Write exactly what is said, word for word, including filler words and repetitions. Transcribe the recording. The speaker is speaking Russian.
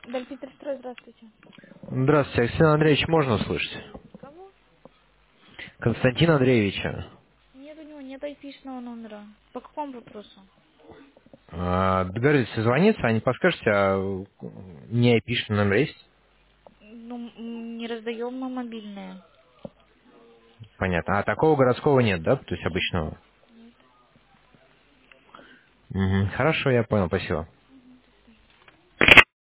Дальфитрстрой, здравствуйте. Здравствуйте, Александр Андреевич, можно услышать? Кого? Константин Андреевича. Нет, у него нет айпишного номера. По какому вопросу? А, договорились созвониться, а не подскажете, а не опишет номер есть? Ну, м, не раздаем мы мобильные. Понятно. А такого городского нет, да? То есть Нет, обычного? нет. Мгм. Хорошо, я понял, спасибо.